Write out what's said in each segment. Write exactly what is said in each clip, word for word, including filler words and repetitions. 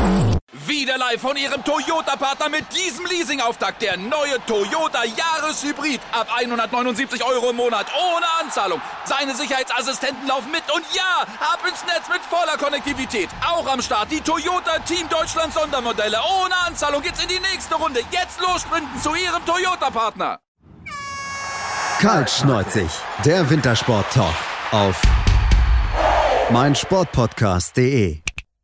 Wieder live von Ihrem Toyota-Partner mit diesem Leasing-Auftakt. Der neue Toyota Jahreshybrid. Ab hundertneunundsiebzig Euro im Monat. Ohne Anzahlung. Seine Sicherheitsassistenten laufen mit. Und ja, ab ins Netz mit voller Konnektivität. Auch am Start die Toyota Team Deutschland Sondermodelle. Ohne Anzahlung geht's in die nächste Runde. Jetzt los sprinten zu Ihrem Toyota-Partner. Kaltschneuzig. Der Wintersport-Talk auf meinsportpodcast punkt de.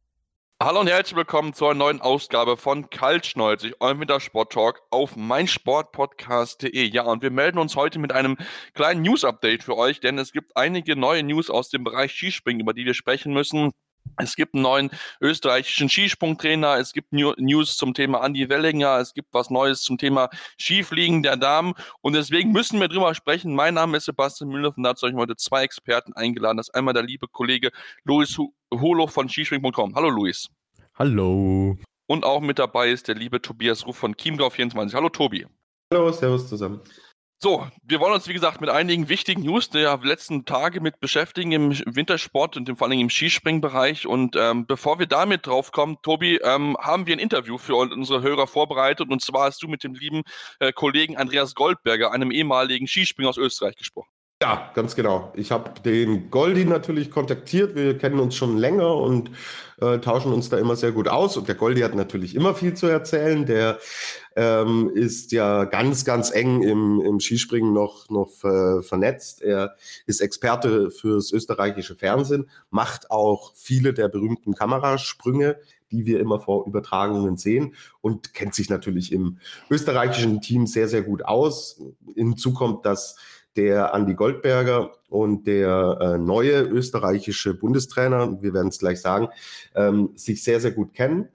Hallo und herzlich willkommen zur neuen Ausgabe von Kaltschneuzig, eurem Wintersport-Talk auf meinsportpodcast punkt de. Ja, und wir melden uns heute mit einem kleinen News-Update für euch, denn es gibt einige neue News aus dem Bereich Skispringen, über die wir sprechen müssen. Es gibt einen neuen österreichischen Skisprungtrainer, es gibt New- News zum Thema Andi Wellinger, es gibt was Neues zum Thema Skifliegen der Damen und deswegen müssen wir drüber sprechen. Mein Name ist Sebastian Müller und dazu habe ich heute zwei Experten eingeladen. Das ist einmal der liebe Kollege Luis Holo von skispringen punkt com. Hallo Luis. Hallo. Und auch mit dabei ist der liebe Tobias Ruf von Chiemgau vierundzwanzig. Hallo Tobi. Hallo, servus zusammen. So, wir wollen uns wie gesagt mit einigen wichtigen News der letzten Tage mit beschäftigen im Wintersport und vor allem im Skispringbereich. Und ähm, bevor wir damit drauf kommen, Tobi, ähm, haben wir ein Interview für unsere Hörer vorbereitet. Und zwar hast du mit dem lieben äh, Kollegen Andreas Goldberger, einem ehemaligen Skispringer aus Österreich, gesprochen. Ja, ganz genau. Ich habe den Goldi natürlich kontaktiert. Wir kennen uns schon länger und äh, tauschen uns da immer sehr gut aus. Und der Goldi hat natürlich immer viel zu erzählen. Der ähm, ist ja ganz, ganz eng im, im Skispringen noch, noch äh, vernetzt. Er ist Experte fürs österreichische Fernsehen, macht auch viele der berühmten Kamerasprünge, die wir immer vor Übertragungen sehen und kennt sich natürlich im österreichischen Team sehr, sehr gut aus. Hinzu kommt, dass der Andi Goldberger und der äh, neue österreichische Bundestrainer, wir werden es gleich sagen, ähm, sich sehr, sehr gut kennen.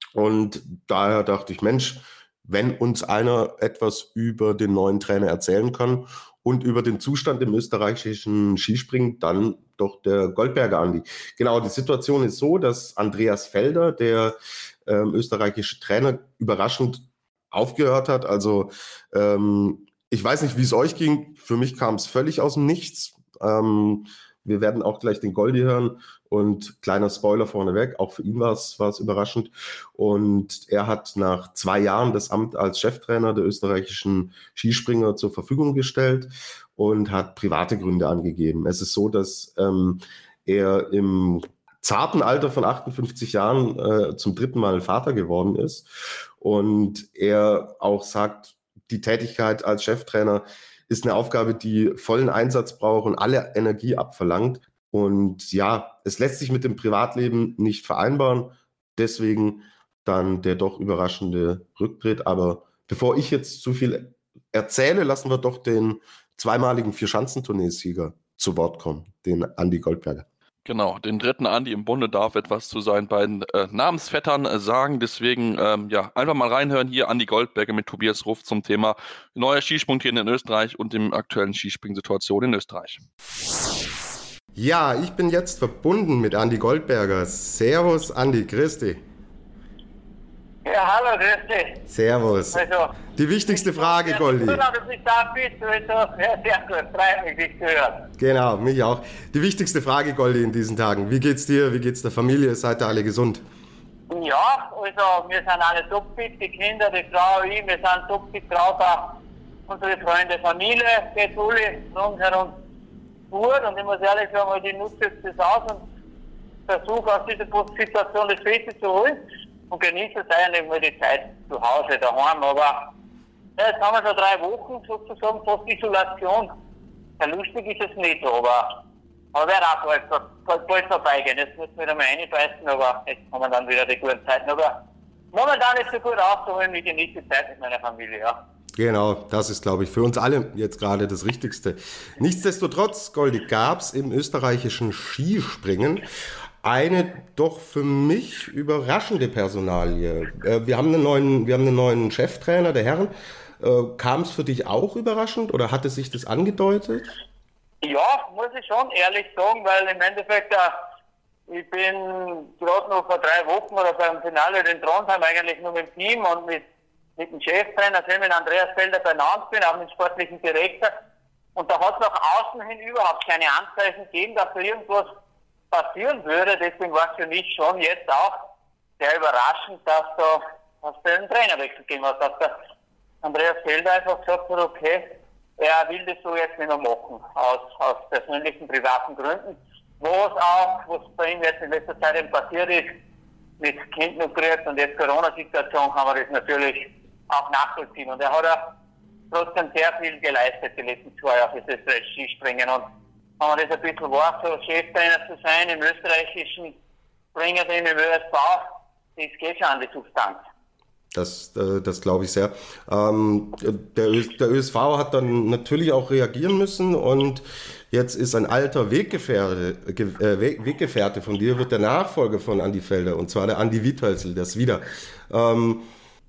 Und daher dachte ich, Mensch, wenn uns einer etwas über den neuen Trainer erzählen kann und über den Zustand im österreichischen Skispringen, dann doch der Goldberger Andi. Genau, die Situation ist so, dass Andreas Felder, der ähm, österreichische Trainer, überraschend aufgehört hat. Also ähm, ich weiß nicht, wie es euch ging. Für mich kam es völlig aus dem Nichts. Ähm, wir werden auch gleich den Goldi hören. Und kleiner Spoiler vorneweg, auch für ihn war es war es überraschend. Und er hat nach zwei Jahren das Amt als Cheftrainer der österreichischen Skispringer zur Verfügung gestellt und hat private Gründe angegeben. Es ist so, dass ähm, er im zarten Alter von achtundfünfzig Jahren äh, zum dritten Mal Vater geworden ist. Und er auch sagt, die Tätigkeit als Cheftrainer ist eine Aufgabe, die vollen Einsatz braucht und alle Energie abverlangt. Und ja, es lässt sich mit dem Privatleben nicht vereinbaren. Deswegen dann der doch überraschende Rücktritt. Aber bevor ich jetzt zu viel erzähle, lassen wir doch den zweimaligen Vierschanzentourneesieger zu Wort kommen, den Andi Goldberger. Genau, den dritten Andi im Bunde darf etwas zu seinen beiden äh, Namensvettern äh, sagen. Deswegen, ähm, ja, einfach mal reinhören hier Andi Goldberger mit Tobias Ruff zum Thema neuer Skisprungtrainer in Österreich und dem aktuellen Skispringsituation in Österreich. Ja, ich bin jetzt verbunden mit Andi Goldberger. Servus, Andi, grüß dich. Ja, hallo, grüß dich. Servus. Also, die wichtigste Frage, Goldi. Schön, dass du da bist. Also, ja, sehr gut, freut mich, dich zu hören. Genau, mich auch. Die wichtigste Frage, Goldi, in diesen Tagen. Wie geht's dir? Wie geht's der Familie? Seid ihr alle gesund? Ja, also wir sind alle topfit, die Kinder, die Frau, ich, wir sind topfit drauf. Auch unsere Freunde, Familie, geht alle rundherum gut. Und ich muss ehrlich sagen, ich nutze jetzt das aus und versuche aus dieser Situation das Beste zu holen. Und genieße es eigentlich mal die Zeit zu Hause, daheim. Aber ja, jetzt haben wir schon drei Wochen sozusagen fast Isolation. Ja, lustig ist es nicht, aber, aber wird auch bald, bald, bald vorbeigehen. Jetzt müssen wir wieder mal reinbeißen, aber jetzt kommen dann wieder die guten Zeiten. Aber momentan ist es so gut aufzuholen, ich genieße die Zeit mit meiner Familie, ja. Genau, das ist, glaube ich, für uns alle jetzt gerade das Richtigste. Nichtsdestotrotz, Goldi, gab es im österreichischen Skispringen eine doch für mich überraschende Personalie. Äh, wir haben einen neuen, wir haben einen neuen Cheftrainer der Herren. Äh, kam es für dich auch überraschend oder hatte sich das angedeutet? Ja, muss ich schon ehrlich sagen, weil im Endeffekt, äh, ich bin gerade noch vor drei Wochen oder beim Finale in Trondheim eigentlich nur mit dem Team und mit, mit dem Cheftrainer, also mit Andreas Felder benannt bin, auch mit dem sportlichen Direktor. Und da hat es nach außen hin überhaupt keine Anzeichen gegeben, dass da irgendwas passieren würde. Deswegen war es für mich schon jetzt auch sehr überraschend, dass da dass da einen Trainerwechsel gegeben hat, dass der Andreas Felder einfach gesagt hat, okay, er will das so jetzt nicht mehr machen, aus, aus persönlichen, privaten Gründen. Was auch, was bei ihm jetzt in letzter Zeit eben passiert ist, mit Kind noch gekriegt und jetzt Corona-Situation, kann man das natürlich auch nachvollziehen. Und er hat ja trotzdem sehr viel geleistet die letzten zwei Jahre für das österreichische Skispringen. Und wenn man das ein bisschen war, so Cheftrainer zu sein im österreichischen Springerteam im Ö S V, das geht schon an die Substanz. Das, äh, das glaube ich sehr. Ähm, der, Ö, der Ö S V hat dann natürlich auch reagieren müssen und jetzt ist ein alter Weggefährte, Ge, äh, Weggefährte von dir, wird der Nachfolger von Andi Felder, und zwar der Andi Witthölzl, das wieder. Ähm,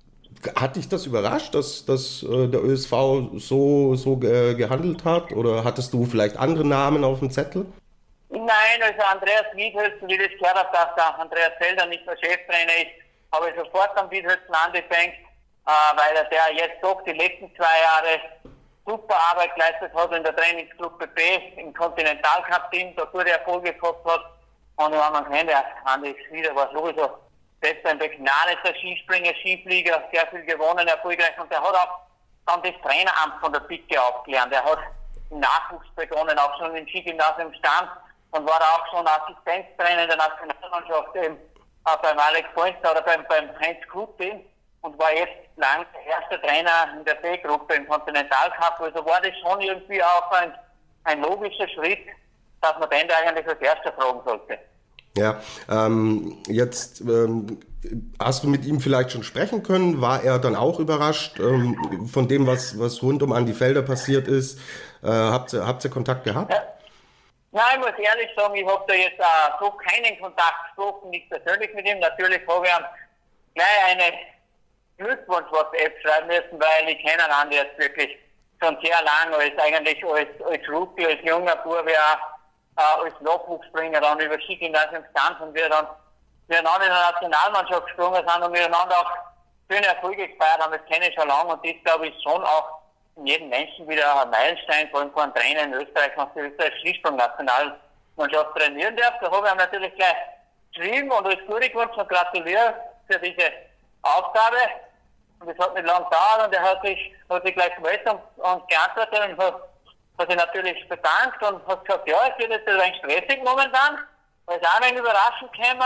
hat dich das überrascht, dass, dass äh, der Ö S V so, so ge, gehandelt hat, oder hattest du vielleicht andere Namen auf dem Zettel? Nein, also Andreas Witthölzl, wie ich das gehört habe, dass der Andreas Felder nicht mehr Cheftrainer ist, habe ich sofort am Witthölzl angefangen, äh, weil er der jetzt doch die letzten zwei Jahre super Arbeit geleistet hat in der Trainingsgruppe B im Kontinentalcup-Team, da gute Erfolge gehabt hat. Und wenn man kennt, der Andi wieder war sowieso selbst ein begnadeter Skispringer, Skiflieger, sehr viel gewonnen, erfolgreich. Und der hat auch dann das Traineramt von der Picke aufgelernt. Er hat im Nachwuchs begonnen, auch schon im Skigymnasium stand und war auch schon Assistenztrainer in der Nationalmannschaft eben, auch beim Alex Poinster oder beim, beim Heinz Klutin und war jetzt lang der erste Trainer in der B-Gruppe im Kontinentalcup. Also war das schon irgendwie auch ein, ein logischer Schritt, dass man den da eigentlich als erster fragen sollte. Ja, ähm, jetzt ähm, hast du mit ihm vielleicht schon sprechen können? War er dann auch überrascht ähm, von dem, was, was rund um Andi Felder passiert ist? Äh, habt ihr, habt ihr Kontakt gehabt? Ja. Nein, ich muss ehrlich sagen, ich habe da jetzt äh, so keinen Kontakt gesprochen, nicht persönlich mit ihm. Natürlich habe ich ihm gleich eine Glückwunsch-WhatsApp schreiben müssen, weil ich kenne Andi jetzt wirklich schon sehr lange, als eigentlich als, als Rookie, als junger Bub, äh, als Nachwuchsspringer dann über Skigymnasium stand und wir dann miteinander in der Nationalmannschaft gesprungen sind und miteinander auch schöne Erfolge gefeiert haben. Das kenne ich schon lange und das, glaube ich, schon auch in jedem Menschen wieder ein Meilenstein, vor allem von einem Trainer in Österreich, was die österreichische Skisprung-Nationalmannschaft trainieren darf. Da habe ich ihm natürlich gleich geschrieben und als gute gewünscht und gratuliere für diese Aufgabe. Und das hat nicht lange gedauert und er hat sich, hat sich gleich gemeldet und, und geantwortet und hat, hat sich natürlich bedankt und hat gesagt, ja, es wird jetzt ein wenig stressig momentan, weil es auch ein wenig überraschend käme,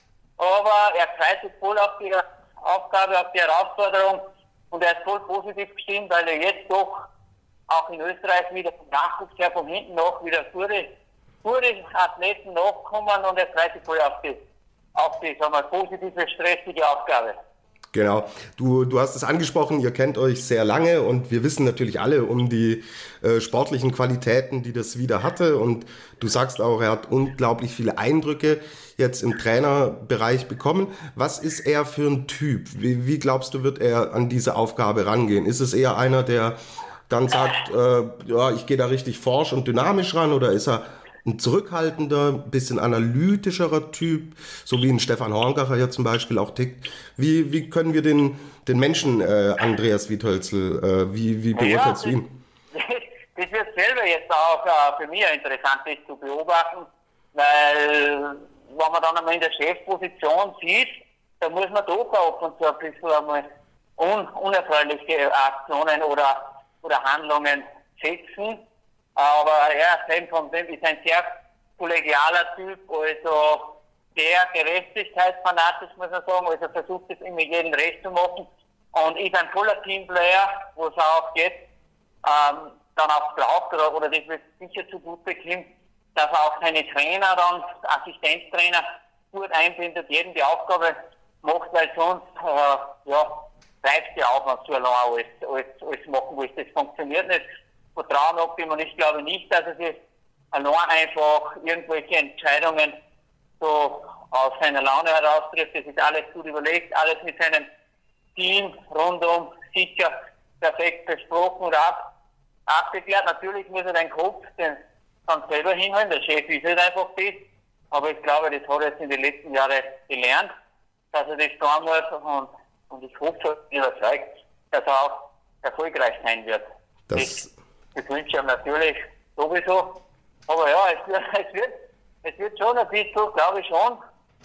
aber er freut sich voll auf die Aufgabe, auf die Herausforderung. Und er ist voll positiv gestimmt, weil er jetzt doch auch in Österreich wieder vom Nachwuchs her von hinten noch wieder gute, gute Athleten nachkommen und er freut sich voll auf die, auf die sagen wir, positive, stressige Aufgabe. Genau. Du, du hast es angesprochen, ihr kennt euch sehr lange und wir wissen natürlich alle um die äh, sportlichen Qualitäten, die das wieder hatte, und du sagst auch, er hat unglaublich viele Eindrücke jetzt im Trainerbereich bekommen. Was ist er für ein Typ? Wie, wie glaubst du, wird er an diese Aufgabe rangehen? Ist es eher einer, der dann sagt, äh, ja, ich gehe da richtig forsch und dynamisch ran, oder ist er ein zurückhaltender, bisschen analytischerer Typ, so wie ein Stefan Horngacher hier zum Beispiel auch tickt? Wie, wie können wir den, den Menschen äh, Andreas Witthölzl, äh, wie, wie beurteilst ja, du ihn? Das, das wird selber jetzt auch äh, für mich interessant ist zu beobachten, weil wenn man dann einmal in der Chefposition sieht, da muss man doch auch und zu ein bisschen einmal un, unerfreuliche Aktionen oder, oder Handlungen setzen. Aber er ist, von dem, ist ein sehr kollegialer Typ, also sehr Gerechtigkeitsfanatisch, muss man sagen, also versucht es immer jedem recht zu machen und ist ein voller Teamplayer, wo es auch jetzt ähm, dann auch braucht, oder, oder das wird sicher zugute kommen, dass er auch seine Trainer dann, Assistenztrainer, gut einbindet, jedem die Aufgabe macht, weil sonst äh, ja, reicht der Aufwand zu allein alles, alles, alles machen, wo es das funktioniert nicht. Vertrauen abgeben, und ich glaube nicht, dass er sich allein einfach irgendwelche Entscheidungen so aus seiner Laune heraus trifft. Das ist alles gut überlegt, alles mit seinem Team rundum sicher perfekt besprochen und ab, abgeklärt. Natürlich muss er den Kopf den dann selber hinhalten, der Chef ist halt einfach das, aber ich glaube, das hat er jetzt in den letzten Jahren gelernt, dass er das tun muss, und, und ich hoffe, ich bin überzeugt, dass er auch erfolgreich sein wird. Das das Das wünsche ich ihm natürlich sowieso. Aber ja, es wird, es wird, es wird schon ein bisschen, glaube ich schon,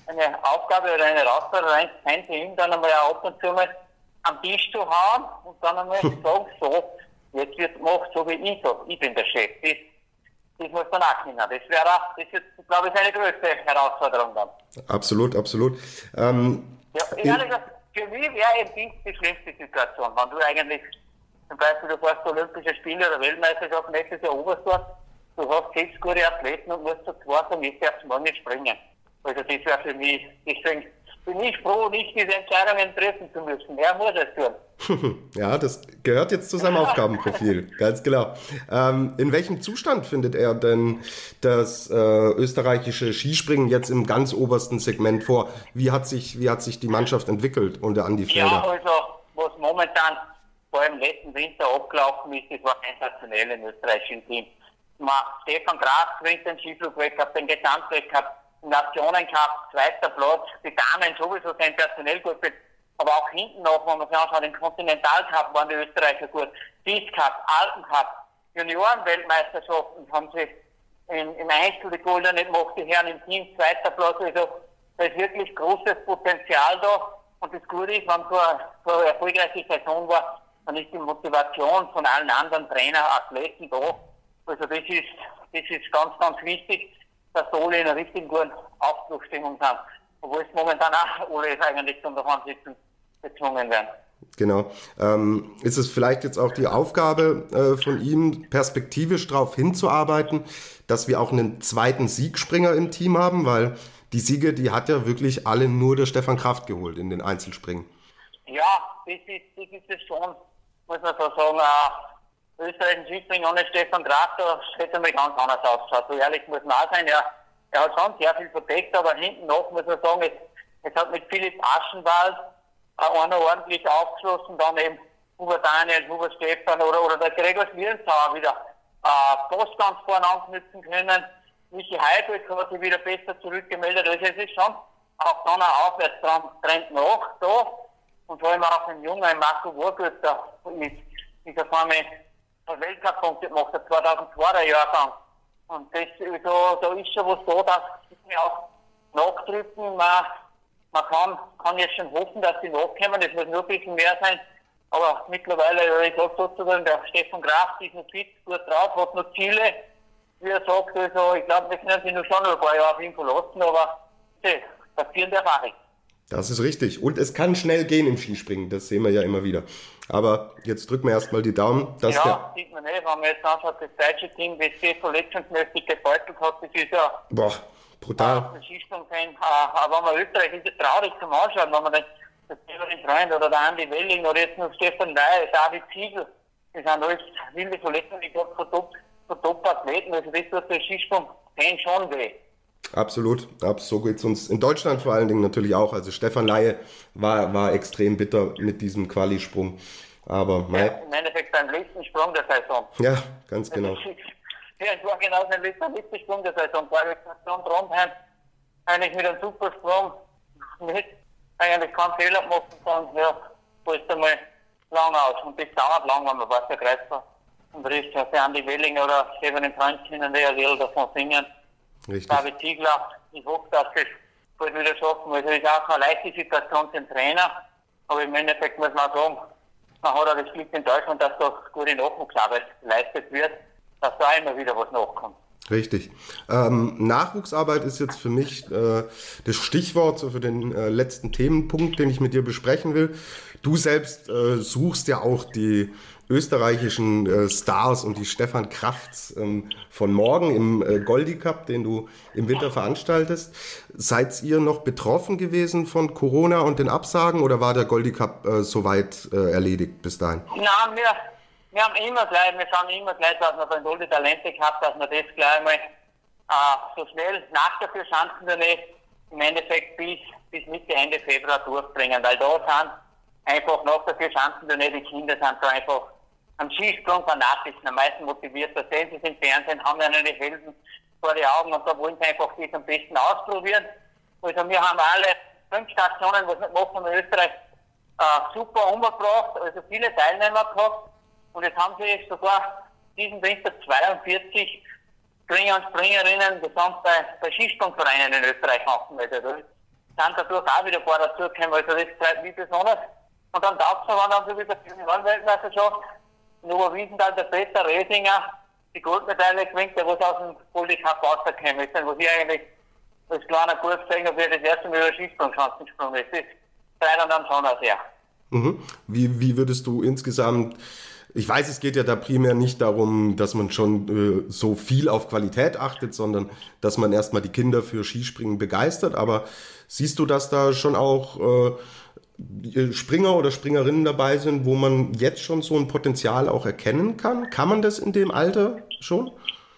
eine Aufgabe oder eine Herausforderung sein, für ihn dann einmal auch ab und zu mal am Tisch zu hauen und dann einmal sagen, so, jetzt wird gemacht, so wie ich sage, ich bin der Chef. Das, das muss dann auch können. Das wäre, das ist, glaube ich, seine größte Herausforderung dann. Absolut, absolut. Ähm, ja, ich ehrlich gesagt, für mich wäre eben die, die schlimmste Situation, wenn du eigentlich, zum Beispiel, du fährst Olympische Spiele oder Weltmeisterschaft nächstes Jahr Oberstdorf, du hast sechs gute Athleten und musst zu zweit sagen, jetzt darfst du mal nicht springen. Also das wäre für mich, deswegen bin ich froh, nicht diese Entscheidungen treffen zu müssen. Er muss es tun. Ja, das gehört jetzt zu seinem Aufgabenprofil, ganz genau. Ähm, in welchem Zustand findet er denn das äh, österreichische Skispringen jetzt im ganz obersten Segment vor? Wie hat sich, wie hat sich die Mannschaft entwickelt unter Andi Felder? Ja, also was momentan vor allem letzten Winter abgelaufen ist, das war sensationell im österreichischen Team. Man, Stefan Graf gewinnt den Skiflugweltcup, den Gesamtweltcup, Nationencup, zweiter Platz, die Damen sowieso sensationell gut, aber auch hinten noch, wenn man sich anschaut, den Kontinentalcup waren die Österreicher gut, Disc Cup, Alpencup, Juniorenweltmeisterschaften haben sie in, im Einzel die Goldene gemacht, die Herren im Team, zweiter Platz, also da ist wirklich großes Potenzial da und das Gute ist, wenn so eine, so eine erfolgreiche Saison war, dann ist die Motivation von allen anderen Trainer, Athleten da, also das ist, das ist ganz, ganz wichtig, dass alle in einer richtig guten Aufbruchsstimmung sind. Obwohl es momentan auch alle eigentlich zum Daheimsitzen gezwungen werden. Genau. Ähm, ist es vielleicht jetzt auch die Aufgabe äh, von ihm, perspektivisch darauf hinzuarbeiten, dass wir auch einen zweiten Siegspringer im Team haben? Weil die Siege, die hat ja wirklich alle nur der Stefan Kraft geholt in den Einzelspringen. Ja, das ist, das ist es schon, muss man so sagen. Äh, österreichischen Skispringen ohne Stefan Graf, da hätte mir ganz anders ausgeschaut. So ehrlich muss man auch sein. Er, er hat schon sehr viel verdeckt, aber hinten noch muss man sagen, es, es hat mit Philipp Aschenwald äh, einer ordentlich aufgeschlossen, dann eben Hubert Daniel, Hubert Stefan oder, oder der Gregor Schlierenzauer wieder äh, fast ganz vorne anknüpfen können. Michi Heidrich hat sich wieder besser zurückgemeldet. Also es ist schon auch dann ein Aufwärtstrend nach da. Und vor allem auch ein junger Marco Wurgötter ist, ist auf einmal Weltcup-Punkte gemacht hat, zweitausendzweier Jahrgang. Und das, so, da ist schon was da, dass wir auch nachdrücken. Man, man kann, kann jetzt schon hoffen, dass sie nachkommen. Das muss nur ein bisschen mehr sein. Aber mittlerweile, ich sage sozusagen, der Stefan Graf ist noch fit, gut drauf, hat noch Ziele. Wie er sagt, also, ich glaube, wir können sich noch schon noch ein paar Jahre auf ihn verlassen, aber das passiert der Erfahrung. Das ist richtig. Und es kann schnell gehen im Skispringen, das sehen wir ja immer wieder. Aber jetzt drücken wir erstmal die Daumen. Dass ja, der sieht man nicht, wenn man jetzt anschaut, das deutsche Team, wie es sehr verletzungsmäßig gebeutelt hat, das ist ja boah, brutal. Äh, Skisprung-Fan, äh, aber wenn man Österreich ist, ist traurig zum Anschauen, wenn man den, den Severin Freund oder der Andi Welling oder jetzt noch Stefan Ley, David Ziegel, das sind alles wilde Verletzungen, ich glaube, von Top, von Top-Athleten, also das tut der Skisprung-Fan schon weh. Absolut, so geht es uns in Deutschland vor allen Dingen natürlich auch. Also Stefan Laie war, war extrem bitter mit diesem Qualisprung. Aber ja, im Endeffekt beim letzten Sprung der Saison. Ja, ganz genau. Ja, es war genau sein letzter, letzter Sprung der Saison. Qualifikation Trondheim, eigentlich mit einem super Sprung, mit eigentlich keinen Fehler gemacht und dann, ja, fällt einmal lang aus. Und das dauert lang, wenn man weiß, der Kreisler und Riss, ja, für Andi Welling oder Severin Freund können die ja will davon singen. Richtig. David Ziegler, ich hoffe, dass das bald wieder schaffen. Also es ist auch keine leichte Situation für den Trainer, aber im Endeffekt muss man auch sagen, man hat auch das Glück in Deutschland, dass da gute Nachwuchsarbeit geleistet wird, dass da immer wieder was nachkommt. Richtig. Ähm, Nachwuchsarbeit ist jetzt für mich äh, das Stichwort so für den äh, letzten Themenpunkt, den ich mit dir besprechen will. Du selbst äh, suchst ja auch die österreichischen äh, Stars und die Stefan Krafts ähm, von morgen im äh, Goldi Cup, den du im Winter veranstaltest. Seid ihr noch betroffen gewesen von Corona und den Absagen oder war der Goldi Cup äh, soweit äh, erledigt bis dahin? Nein, wir, wir haben immer gleich, wir schauen immer gleich, dass wir beim Goldi Talente Cup, dass wir das gleich mal äh, so schnell nach der Vierschanzentournee im Endeffekt bis, bis Mitte, Ende Februar durchbringen, weil da sind einfach nach der Vierschanzentournee, die Kinder sind da einfach am Skisprung fanatisch, am meisten motiviert. Da sehen sie es im Fernsehen, haben ja eine Helden vor die Augen und da wollen sie einfach das am besten ausprobieren. Also wir haben alle fünf Stationen, was wir machen in Österreich, äh, super umgebracht, also viele Teilnehmer gehabt und jetzt haben sie sogar diesen Winter zweiundvierzig Springer und Springerinnen gesamt bei, bei Skisprungvereinen in Österreich angemeldet. sind dadurch auch wieder ein paar dazugekommen, also das freut mich besonders. Und dann taugt es, wenn dann so wie der Juniorenweltmeisterschaft in Oberwiesenthal der Peter Resinger die Goldmedaille gewinnt, der was aus dem Goldie Cup rausgekommen ist, was ich eigentlich als kleiner Kurs gesehen habe, wie er das erste Mal über Skisprungschanzen gesprungen ist. Das freut dann schon auch sehr. Mhm. Wie, wie würdest du insgesamt, ich weiß, es geht ja da primär nicht darum, dass man schon äh, so viel auf Qualität achtet, sondern dass man erstmal die Kinder für Skispringen begeistert, aber siehst du, dass da schon auch äh, Springer oder Springerinnen dabei sind, wo man jetzt schon so ein Potenzial auch erkennen kann? Kann man das in dem Alter schon?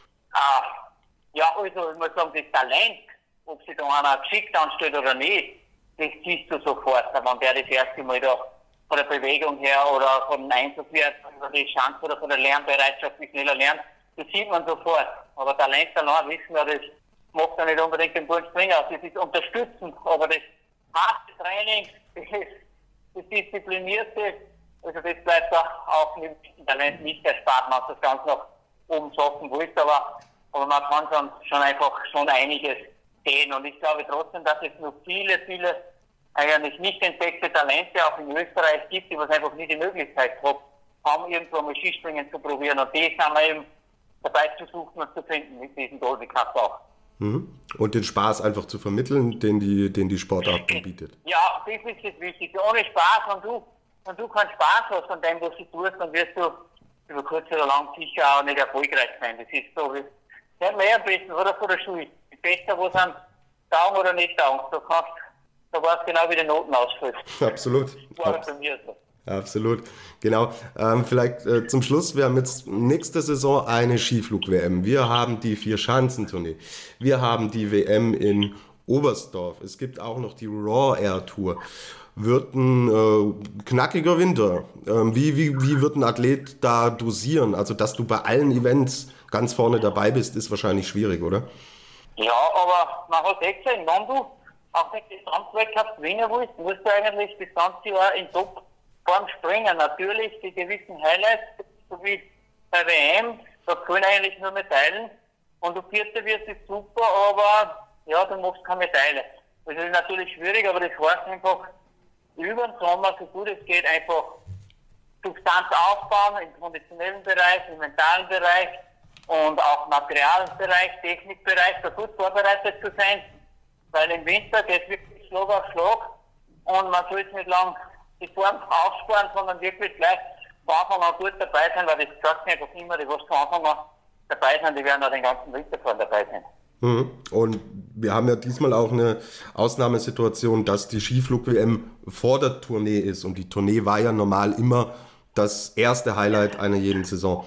Ah, ja, also ich muss sagen, das Talent, ob sich da einer geschickt anstellt oder nicht, das siehst du sofort, wenn der das erste Mal da von der Bewegung her oder von dem Einsatzwert oder die Chance oder von der Lernbereitschaft, wie schneller lernt, das sieht man sofort. Aber Talent allein wissen wir, das macht ja nicht unbedingt den guten Springer aus. Das ist unterstützend, aber das harte Training, das, das Disziplinierte, also das bleibt auch mit dem Talent nicht erspart, man das ganz nach oben schaffen wollte, aber, aber man kann schon, schon einfach schon einiges sehen. Und ich glaube trotzdem, dass es noch viele, viele eigentlich nicht entdeckte Talente auch in Österreich gibt, die was einfach nie die Möglichkeit haben, haben irgendwo mal Skispringen zu probieren. Und die sind wir eben dabei zu suchen und zu finden mit diesem Goldie Cup auch. Mhm. Und den Spaß einfach zu vermitteln, den die, den die Sportart bietet. Ja, das ist das Wichtigste. Ohne Spaß, wenn du, wenn du keinen Spaß hast an dem, was du tust, dann wirst du über kurz oder lang sicher auch nicht erfolgreich sein. Das ist so, wie das haben wir am besten, oder von der Schule. Die Beste, wo sind Daumen oder nicht Daumen. Du kannst, da weißt du genau, wie die Noten ausfällt. Absolut. War Abs- bei mir so. Absolut, genau. Ähm, vielleicht äh, zum Schluss, wir haben jetzt nächste Saison eine Skiflug-W M. Wir haben die Vier-Schanzentournee. Wir haben die W M in Oberstdorf. Es gibt auch noch die Raw Air Tour. Wird ein äh, knackiger Winter. Ähm, wie, wie, wie wird ein Athlet da dosieren? Also, dass du bei allen Events ganz vorne dabei bist, ist wahrscheinlich schwierig, oder? Ja, aber man hat echt gesehen, wenn du auch den Gesamtweltcup gewinnen willst, musst du eigentlich das ganze Jahr in Top Form springen. Natürlich die gewissen Highlights, so wie bei W M, da können eigentlich nur Medaillen. Und du Vierter wirst, ist super, aber ja, du machst keine Medaille. Das ist natürlich schwierig, aber das heißt einfach, über den Sommer, so gut es geht, einfach Substanz aufbauen im konditionellen Bereich, im mentalen Bereich und auch im Materialbereich, Technikbereich, da gut vorbereitet zu sein. Weil im Winter geht es wirklich Schlag auf Schlag und man soll es nicht lang die Form aufsparen, sondern wirklich gleich von Anfang an gut dabei sein, weil das sagt mir einfach immer, die was von Anfang an dabei sind, die werden auch den ganzen Winter voll dabei sein. Mhm. Und wir haben ja diesmal auch eine Ausnahmesituation, dass die Skiflug-W M vor der Tournee ist und die Tournee war ja normal immer das erste Highlight einer jeden Saison.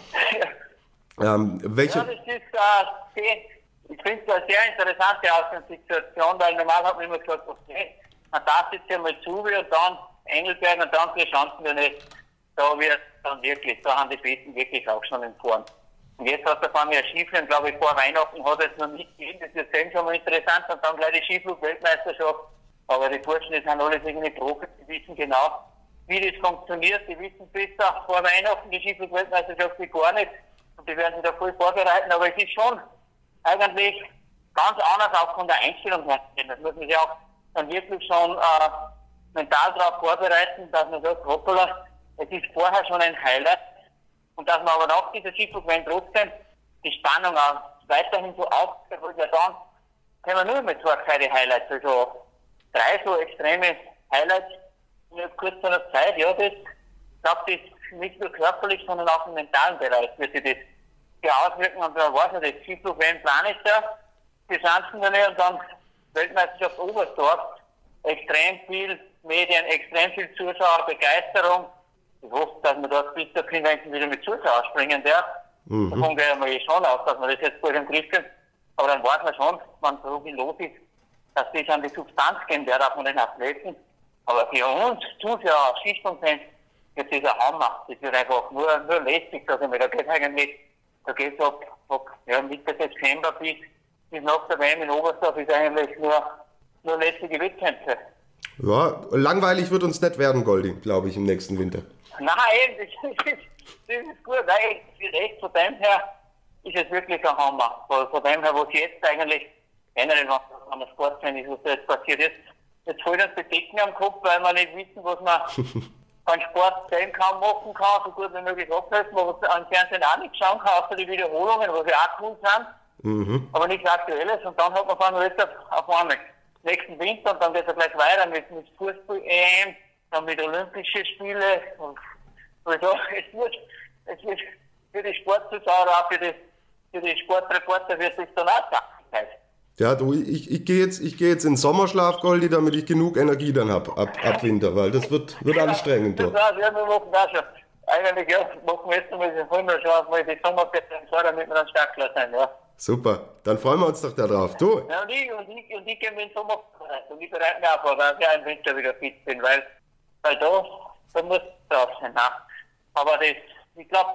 ähm, welche ja, das ist äh, sehr, ich finde es eine sehr interessante Ausgangssituation, weil normal hat man immer gesagt, okay, man darf jetzt ja mal zu und dann Engelberg und dann vier Chancen wir nicht. Da wird dann wirklich, da haben die Besten wirklich auch schon in Form. Und jetzt hat der Fanny Skiflug, glaube ich, vor Weihnachten hat es noch nicht gegeben, das ist jetzt schon mal interessant und dann gleich die Skiflug-Weltmeisterschaft. Aber die Burschen, die sind alles irgendwie Profis, die wissen genau, wie das funktioniert, die wissen besser vor Weihnachten die Skiflug-Weltmeisterschaft wie gar nicht. Und die werden sich da voll vorbereiten, aber es ist schon eigentlich ganz anders auch von der Einstellung her. Das muss man sich auch dann wirklich schon äh, mental darauf vorbereiten, dass man sagt, hoppala, es ist vorher schon ein Highlight und dass man aber nach dieser Skiflug-W M trotzdem die Spannung auch weiterhin so aufbaut, weil ja dann können wir nur mit zwei kleine Highlights, also drei so extreme Highlights in kurzer Zeit, ja, das, ich glaube, das nicht nur körperlich, sondern auch im mentalen Bereich wird sich das hier auswirken und da weiß ich, das Skiflug-W M-Plan ist ja, die Schanzentournee und dann Weltmeisterschaft Oberstdorf, extrem viel Medien, extrem viel Zuschauer, Begeisterung. Ich hoffe, dass man dort bis zur Convention wieder mit Zuschauern springen darf. Mhm. Davon gehe ich mal schon aus, dass man das jetzt bald im Griff kriegt. Aber dann weiß man schon, wenn so viel los ist, dass das an die Substanz gehen wird, auch von den Athleten. Aber für uns Zuschauer, Skisprung-Fans, wird dieser Hammer. Das wird einfach nur, nur lästig, sag ich mal. Da geht eigentlich, da geht es ab, ab ja, Mitte Dezember bis, bis nach der W M in Oberstdorf ist eigentlich nur, nur lästige Wettkämpfe. Ja, langweilig wird uns nicht werden, Goldi, glaube ich, im nächsten Winter. Nein, das ist, das ist gut. Nein, recht, von dem her ist es wirklich ein Hammer. Von, von dem her, was jetzt eigentlich generell, wenn man Sport ist, was da jetzt passiert ist, jetzt fällt uns die Decken am Kopf, weil wir nicht wissen, was man an Sport sehen kann, machen kann, so gut wie möglich abhelfen, aber am Fernsehen auch nicht schauen kann, außer die Wiederholungen, was ja auch cool sind, mhm. aber nichts Aktuelles. Und dann hat man vor allem jetzt auf einmal nächsten Winter und dann geht es gleich weiter mit, mit Fußball-E M, dann mit Olympischen Spiele und also, es wird, es wird für die Sportzuschauer, auch für die, für die Sportreporter wird es dann auch Zeit. Ja, du, ich, ich gehe jetzt, ich geh jetzt in Sommerschlaf, Goldi, damit ich genug Energie dann habe ab, ab Winter, weil das wird, wird anstrengend. Das heißt, ja, wir machen das schon. Eigentlich, ja, machen wir jetzt mal den Winterschlaf, mal die Sommerferien, damit wir dann startklar sein, ja. Super, dann freuen wir uns doch darauf. Du? Ja, und ich, und ich, und ich gehe mir in den Sommer bereit. Und ich bereite mich auch vor, dass ich auch im Winter wieder fit bin, weil, weil da, da muss es drauf sein. Nein. Aber das, ich glaube,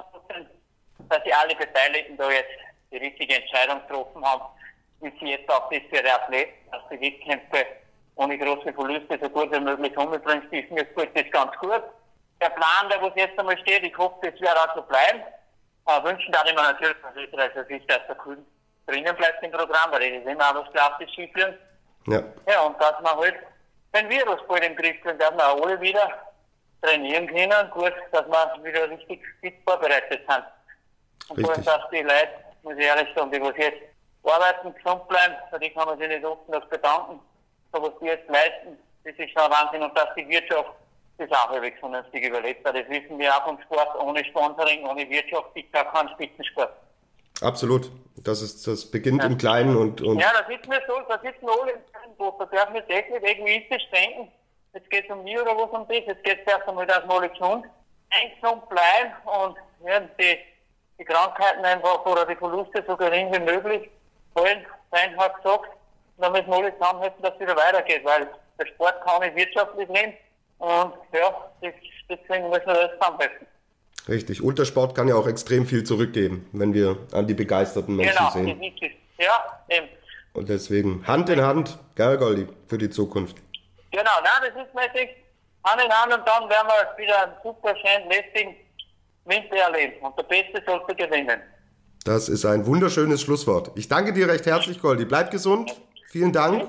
dass die alle Beteiligten da jetzt die richtige Entscheidung getroffen haben, wie sie jetzt auch das für die Athleten, dass die Wettkämpfe ohne große Verluste so gut wie möglich umbringen. Das ist mir gut, das ist ganz gut. Der Plan, der was jetzt einmal steht, ich hoffe, das wird auch so bleiben. Äh, wünschen darf ich mir natürlich, dass Österreich so ist, dass der Kühl drinnen bleibt im Programm, weil das ist immer auch was Klassisches Skiführen. Ja. Ja, und dass man halt den Virus bald im Griff kriegen, dass wir auch alle wieder trainieren können. Gut, dass wir wieder richtig fit vorbereitet sind. Und gut, dass die Leute, muss ich ehrlich sagen, die was jetzt arbeiten, gesund bleiben, für die kann man sich nicht oft noch bedanken. So was die jetzt leisten, das ist schon ein Wahnsinn. Und dass die Wirtschaft das auch halbwegs vernünftig überlebt. Das wissen wir auch vom Sport. Ohne Sponsoring, ohne Wirtschaft gibt es auch keinen Spitzensport. Absolut. Das ist, das beginnt ja. im Kleinen und, und. Ja, da sitzen wir so, da sitzen wir alle im kleinen Boot. Da dürfen wir echt nicht egoistisch denken. Jetzt geht es um mich oder was um dich. Jetzt geht es erst einmal, dass wir alle gesund, gesund bleiben und ja, die, die Krankheiten einfach oder die Verluste so gering wie möglich fallen. Sein hat gesagt, da müssen wir alle zusammenhalten, dass es wieder weitergeht, weil der Sport kann nicht wirtschaftlich leben. Und ja, deswegen müssen wir das zusammenhalten. Richtig. Und der Sport kann ja auch extrem viel zurückgeben, wenn wir an die begeisterten Menschen genau, sehen. Genau, ja, eben. Und deswegen Hand in Hand, gell, Goldi, für die Zukunft. Genau, nein, das ist mäßig. Hand in Hand und dann werden wir wieder einen super schönen, lästigen Winter erleben. Und der Beste sollte gewinnen. Das ist ein wunderschönes Schlusswort. Ich danke dir recht herzlich, Goldi. Bleib gesund. Vielen Dank.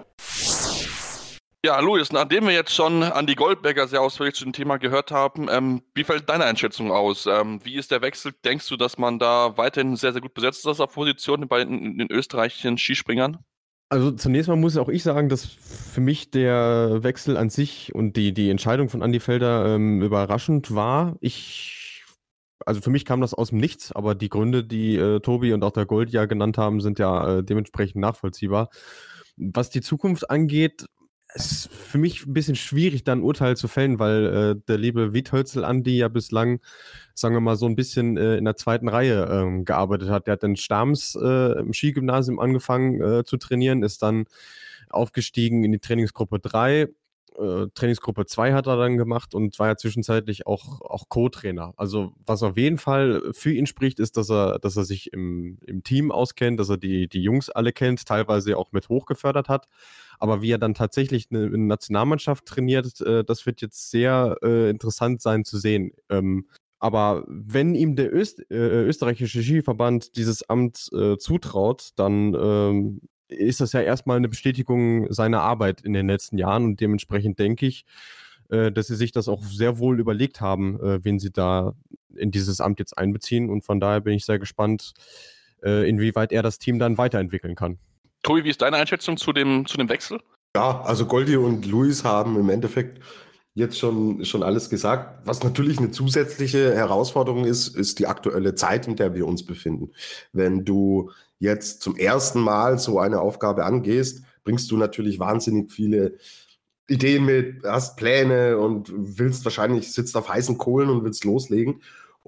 Ja, Luis, nachdem wir jetzt schon Andi Goldberger sehr ausführlich zu dem Thema gehört haben, ähm, wie fällt deine Einschätzung aus? Ähm, wie ist der Wechsel? Denkst du, dass man da weiterhin sehr, sehr gut besetzt ist auf Position bei den, den österreichischen Skispringern? Also zunächst mal muss auch ich sagen, dass für mich der Wechsel an sich und die, die Entscheidung von Andi Felder ähm, überraschend war. Ich, also für mich kam das aus dem Nichts, aber die Gründe, die äh, Tobi und auch der Gold ja genannt haben, sind ja äh, dementsprechend nachvollziehbar. Was die Zukunft angeht, ist für mich ein bisschen schwierig, da ein Urteil zu fällen, weil äh, der liebe Wiethölzel Andi ja bislang, sagen wir mal, so ein bisschen äh, in der zweiten Reihe ähm, gearbeitet hat. Der hat in Stams äh, im Skigymnasium angefangen äh, zu trainieren, ist dann aufgestiegen in die Trainingsgruppe drei. Äh, Trainingsgruppe zwei hat er dann gemacht und war ja zwischenzeitlich auch, auch Co-Trainer. Also was auf jeden Fall für ihn spricht, ist, dass er, dass er sich im, im Team auskennt, dass er die, die Jungs alle kennt, teilweise auch mit hochgefördert hat. Aber wie er dann tatsächlich eine, eine Nationalmannschaft trainiert, äh, das wird jetzt sehr äh, interessant sein zu sehen. Ähm, aber wenn ihm der Öst, äh, österreichische Skiverband dieses Amt äh, zutraut, dann ähm, ist das ja erstmal eine Bestätigung seiner Arbeit in den letzten Jahren und dementsprechend denke ich, äh, dass sie sich das auch sehr wohl überlegt haben, äh, wen sie da in dieses Amt jetzt einbeziehen und von daher bin ich sehr gespannt, äh, inwieweit er das Team dann weiterentwickeln kann. Tobi, wie ist deine Einschätzung zu dem, zu dem Wechsel? Ja, also Goldi und Luis haben im Endeffekt jetzt schon, schon alles gesagt. Was natürlich eine zusätzliche Herausforderung ist, ist die aktuelle Zeit, in der wir uns befinden. Wenn du jetzt zum ersten Mal so eine Aufgabe angehst, bringst du natürlich wahnsinnig viele Ideen mit, hast Pläne und willst wahrscheinlich, sitzt auf heißen Kohlen und willst loslegen.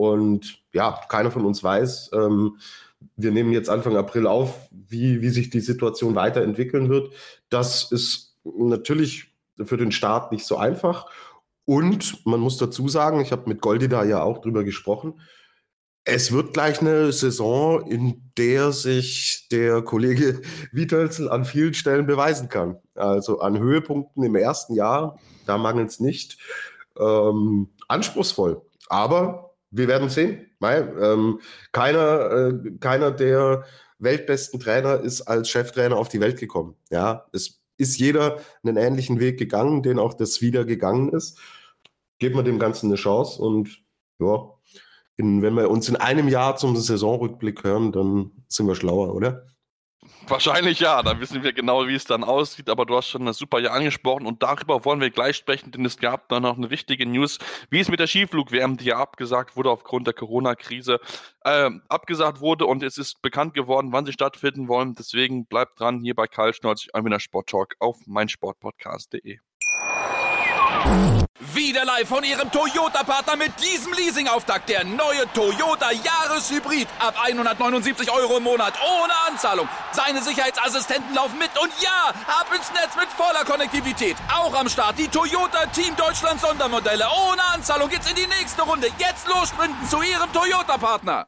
Und ja, keiner von uns weiß, ähm, wir nehmen jetzt Anfang April auf, wie, wie sich die Situation weiterentwickeln wird. Das ist natürlich für den Start nicht so einfach. Und man muss dazu sagen, ich habe mit Goldi da ja auch drüber gesprochen, es wird gleich eine Saison, in der sich der Kollege Wiethölzel an vielen Stellen beweisen kann. Also an Höhepunkten im ersten Jahr, da mangelt es nicht. Ähm, anspruchsvoll. Aber wir werden sehen. Weil, ähm, keiner, äh, keiner der weltbesten Trainer ist als Cheftrainer auf die Welt gekommen. Ja, es ist jeder einen ähnlichen Weg gegangen, den auch das wieder gegangen ist. Geben wir dem Ganzen eine Chance und ja, in, wenn wir uns in einem Jahr zum Saisonrückblick hören, dann sind wir schlauer, oder? Wahrscheinlich ja, da wissen wir genau, wie es dann aussieht, aber du hast schon das super Jahr angesprochen und darüber wollen wir gleich sprechen, denn es gab dann noch eine wichtige News, wie es mit der Skiflug-W M, die ja abgesagt wurde aufgrund der Corona-Krise, äh, abgesagt wurde und es ist bekannt geworden, wann sie stattfinden wollen, deswegen bleibt dran hier bei Kaltschneuzig, Einwinter Sport Talk auf meinsportpodcast punkt de. Wieder live von Ihrem Toyota-Partner mit diesem Leasing-Auftakt. Der neue Toyota Jahreshybrid. Ab hundertneunundsiebzig Euro im Monat. Ohne Anzahlung. Seine Sicherheitsassistenten laufen mit. Und ja, ab ins Netz mit voller Konnektivität. Auch am Start die Toyota Team Deutschland Sondermodelle. Ohne Anzahlung geht's in die nächste Runde. Jetzt los sprinten zu Ihrem Toyota-Partner.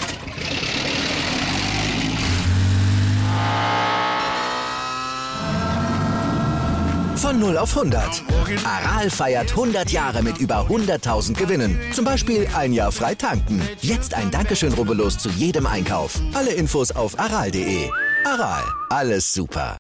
Von null auf hundert. Aral feiert hundert Jahre mit über hunderttausend Gewinnen. Zum Beispiel ein Jahr frei tanken. Jetzt ein Dankeschön, rubbellos zu jedem Einkauf. Alle Infos auf aral punkt de. Aral, alles super.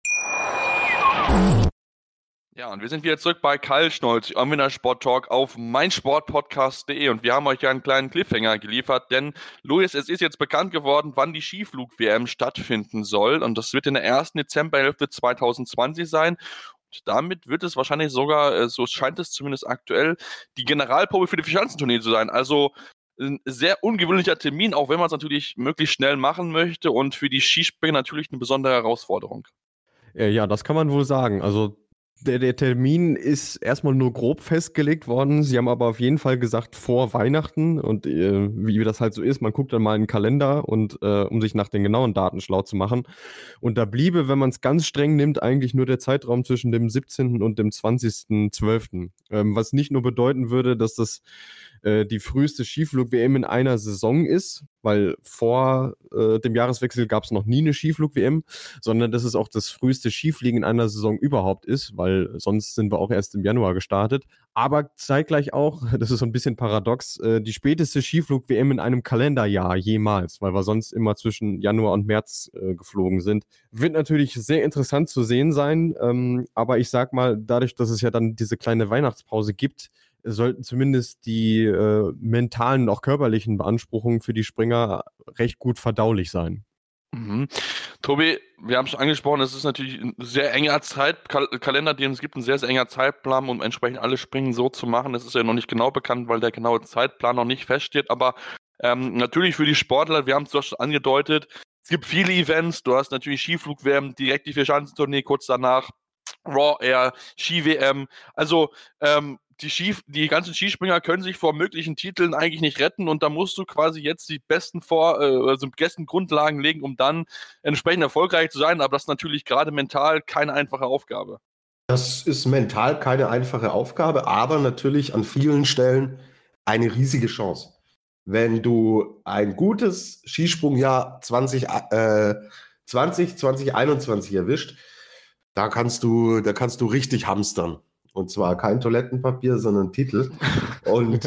Ja, und wir sind wieder zurück bei Kaltschneuzig, Einwinter Sport Talk auf meinsportpodcast punkt de und wir haben euch ja einen kleinen Cliffhanger geliefert, denn Luis, es ist jetzt bekannt geworden, wann die Skiflug-W M stattfinden soll und das wird in der ersten Dezemberhälfte zwanzig zwanzig sein. Damit wird es wahrscheinlich sogar, so scheint es zumindest aktuell, die Generalprobe für die Vierschanzentournee zu sein. Also ein sehr ungewöhnlicher Termin, auch wenn man es natürlich möglichst schnell machen möchte und für die Skispringer natürlich eine besondere Herausforderung. Ja, das kann man wohl sagen. Also der, der Termin ist erstmal nur grob festgelegt worden. Sie haben aber auf jeden Fall gesagt, vor Weihnachten. Und äh, wie das halt so ist, man guckt dann mal in den Kalender, und äh, um sich nach den genauen Daten schlau zu machen. Und da bliebe, wenn man es ganz streng nimmt, eigentlich nur der Zeitraum zwischen dem siebzehnten und dem zwanzigsten zwölften Ähm, was nicht nur bedeuten würde, dass das äh, die früheste Skiflug-W M in einer Saison ist, weil vor äh, dem Jahreswechsel gab es noch nie eine Skiflug-W M, sondern dass es auch das früheste Skifliegen in einer Saison überhaupt ist, weil sonst sind wir auch erst im Januar gestartet. Aber zeitgleich auch, das ist so ein bisschen paradox, äh, die späteste Skiflug-W M in einem Kalenderjahr jemals, weil wir sonst immer zwischen Januar und März äh, geflogen sind. Wird natürlich sehr interessant zu sehen sein, ähm, aber ich sag mal, dadurch, dass es ja dann diese kleine Weihnachtspause gibt, sollten zumindest die äh, mentalen und auch körperlichen Beanspruchungen für die Springer recht gut verdaulich sein. Mhm. Tobi, wir haben es schon angesprochen, es ist natürlich ein sehr enger Zeitkalender, den es gibt, ein sehr, sehr enger Zeitplan, um entsprechend alle Springen so zu machen. Das ist ja noch nicht genau bekannt, weil der genaue Zeitplan noch nicht feststeht, aber ähm, natürlich für die Sportler, wir haben es doch schon angedeutet, es gibt viele Events, du hast natürlich Skiflug-W M, direkt die Vierschanzentournee kurz danach, Raw Air, Ski-W M, also ähm, Die, Ski, die ganzen Skispringer können sich vor möglichen Titeln eigentlich nicht retten und da musst du quasi jetzt die besten vor, äh, also besten Grundlagen legen, um dann entsprechend erfolgreich zu sein, aber das ist natürlich gerade mental keine einfache Aufgabe. Das ist mental keine einfache Aufgabe, aber natürlich an vielen Stellen eine riesige Chance. Wenn du ein gutes Skisprungjahr zwanzig, äh, zwanzig, zwanzig einundzwanzig erwischt, da kannst du, da kannst du richtig hamstern. Und zwar kein Toilettenpapier, sondern Titel. Und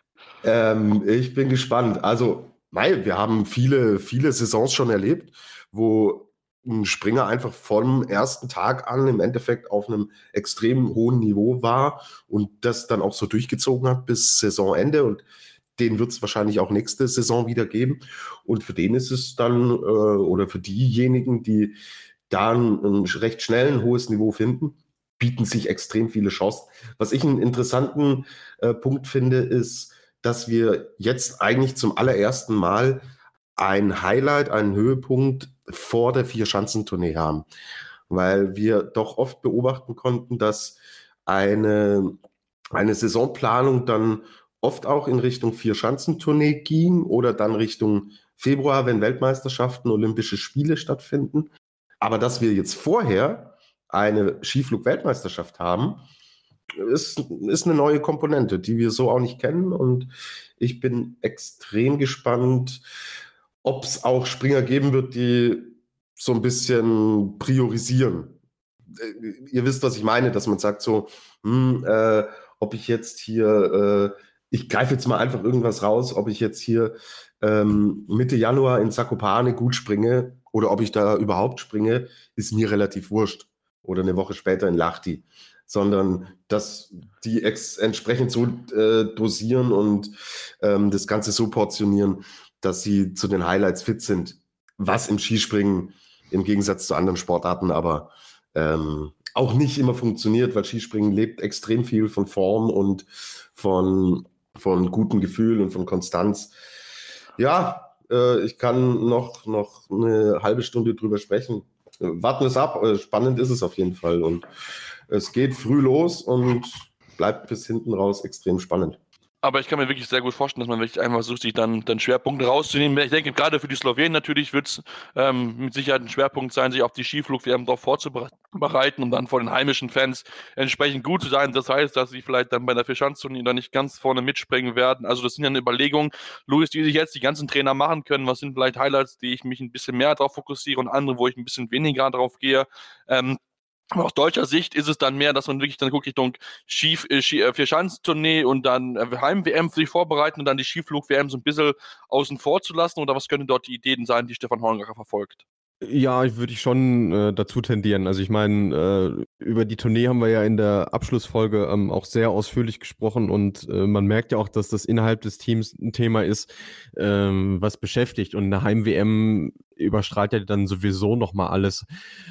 ähm, ich bin gespannt. Also, mei, wir haben viele, viele Saisons schon erlebt, wo ein Springer einfach vom ersten Tag an im Endeffekt auf einem extrem hohen Niveau war und das dann auch so durchgezogen hat bis Saisonende. Und den wird es wahrscheinlich auch nächste Saison wieder geben. Und für den ist es dann, äh, oder für diejenigen, die da ein, ein recht schnell ein hohes Niveau finden, bieten sich extrem viele Chancen. Was ich einen interessanten äh, Punkt finde, ist, dass wir jetzt eigentlich zum allerersten Mal ein Highlight, einen Höhepunkt vor der Vierschanzentournee haben. Weil wir doch oft beobachten konnten, dass eine, eine Saisonplanung dann oft auch in Richtung Vierschanzentournee ging oder dann Richtung Februar, wenn Weltmeisterschaften, Olympische Spiele stattfinden. Aber dass wir jetzt vorher eine Skiflug-Weltmeisterschaft haben, ist, ist eine neue Komponente, die wir so auch nicht kennen. Und ich bin extrem gespannt, ob es auch Springer geben wird, die so ein bisschen priorisieren. Ihr wisst, was ich meine, dass man sagt so, hm, äh, ob ich jetzt hier, äh, ich greife jetzt mal einfach irgendwas raus, ob ich jetzt hier ähm, Mitte Januar in Zakopane gut springe oder ob ich da überhaupt springe, ist mir relativ wurscht. oder eine Woche später in Lahti, sondern dass die ex- entsprechend so äh, dosieren und ähm, das Ganze so portionieren, dass sie zu den Highlights fit sind, was im Skispringen im Gegensatz zu anderen Sportarten aber ähm, auch nicht immer funktioniert, weil Skispringen lebt extrem viel von Form und von, von gutem Gefühl und von Konstanz. Ja, äh, ich kann noch, noch eine halbe Stunde drüber sprechen. Warten wir es ab, spannend ist es auf jeden Fall und es geht früh los und bleibt bis hinten raus extrem spannend. Aber ich kann mir wirklich sehr gut vorstellen, dass man wirklich einfach versucht, sich dann, dann Schwerpunkte rauszunehmen. Ich denke, gerade für die Slowenen natürlich wird es ähm, mit Sicherheit ein Schwerpunkt sein, sich auf die Skiflug-W M darauf vorzubereiten, um dann vor den heimischen Fans entsprechend gut zu sein. Das heißt, dass sie vielleicht dann bei der Vierschanzentournee dann nicht ganz vorne mitspringen werden. Also das sind ja eine Überlegung, Luis, die sich jetzt die ganzen Trainer machen können. Was sind vielleicht Highlights, die ich mich ein bisschen mehr darauf fokussiere und andere, wo ich ein bisschen weniger drauf gehe. Ähm, Aber aus deutscher Sicht ist es dann mehr, dass man wirklich dann guckt Richtung Ski, äh, Ski, äh, Vierschanzentournee und dann äh, Heim-W M für sich vorbereiten und dann die Skiflug-W M so ein bisschen außen vor zu lassen? Oder was können dort die Ideen sein, die Stefan Horngacher verfolgt? Ja, ich würde ich schon äh, dazu tendieren. Also ich meine, äh, über die Tournee haben wir ja in der Abschlussfolge ähm, auch sehr ausführlich gesprochen und äh, man merkt ja auch, dass das innerhalb des Teams ein Thema ist, ähm, was beschäftigt, und eine Heim-W M überstrahlt ja dann sowieso nochmal alles.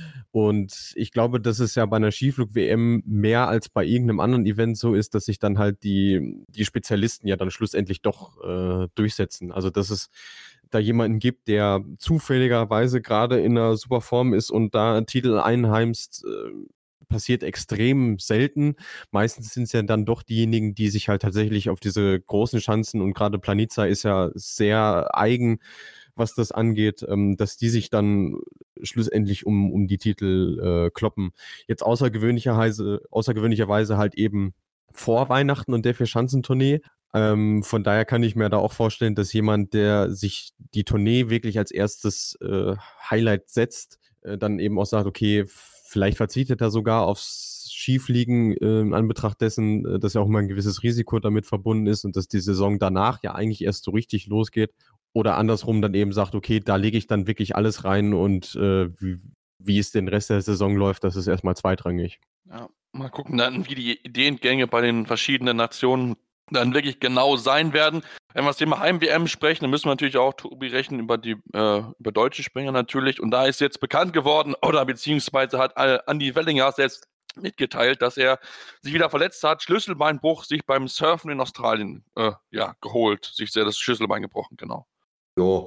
Und ich glaube, dass es ja bei einer Skiflug-W M mehr als bei irgendeinem anderen Event so ist, dass sich dann halt die, die Spezialisten ja dann schlussendlich doch äh, durchsetzen. Also dass es da jemanden gibt, der zufälligerweise gerade in einer super Form ist und da einen Titel einheimst, äh, passiert extrem selten. Meistens sind es ja dann doch diejenigen, die sich halt tatsächlich auf diese großen Schanzen, und gerade Planica ist ja sehr eigen, was das angeht, ähm, dass die sich dann schlussendlich um, um die Titel äh, kloppen. Jetzt außergewöhnlicherweise, außergewöhnlicherweise halt eben vor Weihnachten und der Vierschanzentournee. Ähm, von daher kann ich mir da auch vorstellen, dass jemand, der sich die Tournee wirklich als erstes äh, Highlight setzt, äh, dann eben auch sagt, okay, vielleicht verzichtet er sogar aufs Skifliegen äh, in Anbetracht dessen, äh, dass ja auch immer ein gewisses Risiko damit verbunden ist und dass die Saison danach ja eigentlich erst so richtig losgeht. Oder andersrum dann eben sagt, okay, da lege ich dann wirklich alles rein und äh, wie, wie es den Rest der Saison läuft, das ist erstmal zweitrangig. Ja, mal gucken dann, wie die Ideengänge bei den verschiedenen Nationen dann wirklich genau sein werden. Wenn wir das Thema Heim-W M sprechen, dann müssen wir natürlich auch, Tobi, rechnen über die äh, über deutsche Springer natürlich. Und da ist jetzt bekannt geworden, oder beziehungsweise hat Andi Wellinger selbst mitgeteilt, dass er sich wieder verletzt hat, Schlüsselbeinbruch, sich beim Surfen in Australien äh, ja, geholt, sich sehr das Schlüsselbein gebrochen, genau. Ja,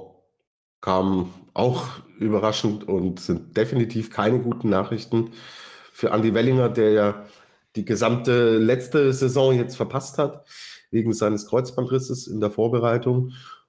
kam auch überraschend und sind definitiv keine guten Nachrichten für Andi Wellinger, der ja die gesamte letzte Saison jetzt verpasst hat, wegen seines Kreuzbandrisses in der Vorbereitung.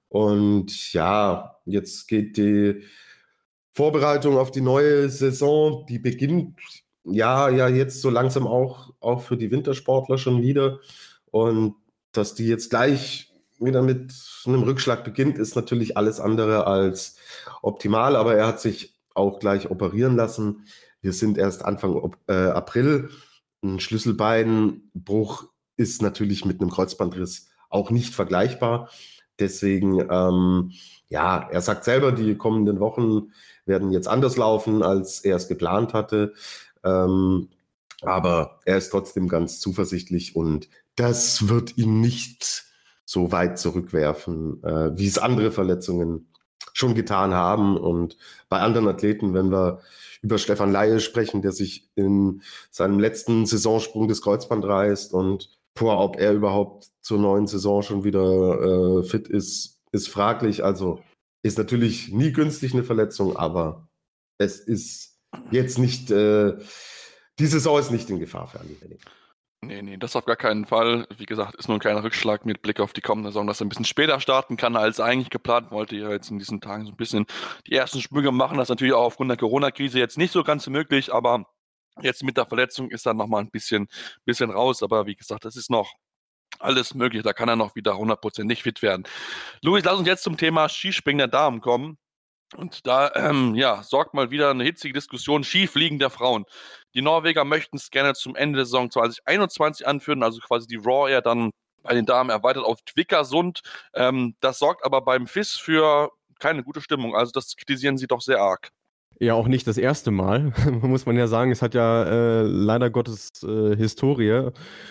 Und ja, jetzt geht die Vorbereitung auf die neue Saison, die beginnt ja, ja jetzt so langsam auch, auch für die Wintersportler schon wieder. Und dass die jetzt gleich wieder mit einem Rückschlag beginnt, ist natürlich alles andere als optimal, aber er hat sich auch gleich operieren lassen. Wir sind erst Anfang äh, April. Ein Schlüsselbeinbruch ist natürlich mit einem Kreuzbandriss auch nicht vergleichbar. Deswegen, ähm, ja, er sagt selber, die kommenden Wochen werden jetzt anders laufen, als er es geplant hatte. Ähm, aber er ist trotzdem ganz zuversichtlich und das wird ihn nicht so weit zurückwerfen, äh, wie es andere Verletzungen schon getan haben. Und bei anderen Athleten, wenn wir über Stefan Laie sprechen, der sich in seinem letzten Saisonsprung das Kreuzband reißt und boah, ob er überhaupt zur neuen Saison schon wieder äh, fit ist, ist fraglich. Also ist natürlich nie günstig eine Verletzung, aber es ist jetzt nicht, äh, die Saison ist nicht in Gefahr für Andi Wellinger. Nee, nee, das auf gar keinen Fall. Wie gesagt, ist nur ein kleiner Rückschlag mit Blick auf die kommende Saison, dass er ein bisschen später starten kann als eigentlich geplant. Wollte ja jetzt in diesen Tagen so ein bisschen die ersten Sprünge machen. Das ist natürlich auch aufgrund der Corona-Krise jetzt nicht so ganz möglich, aber jetzt mit der Verletzung ist er nochmal ein bisschen, bisschen raus. Aber wie gesagt, das ist noch alles möglich. Da kann er noch wieder hundert Prozent nicht fit werden. Luis, lass uns jetzt zum Thema Skispringen der Damen kommen. Und da ähm, ja, sorgt mal wieder eine hitzige Diskussion, Skifliegen der Frauen. Die Norweger möchten es gerne zum Ende der Saison zwanzig einundzwanzig anführen, also quasi die Raw Air dann bei den Damen erweitert auf Twickersund. Ähm, das sorgt aber beim F I S für keine gute Stimmung, also das kritisieren sie doch sehr arg. Ja, auch nicht das erste Mal, muss man ja sagen. Es hat ja äh, leider Gottes äh, Historie.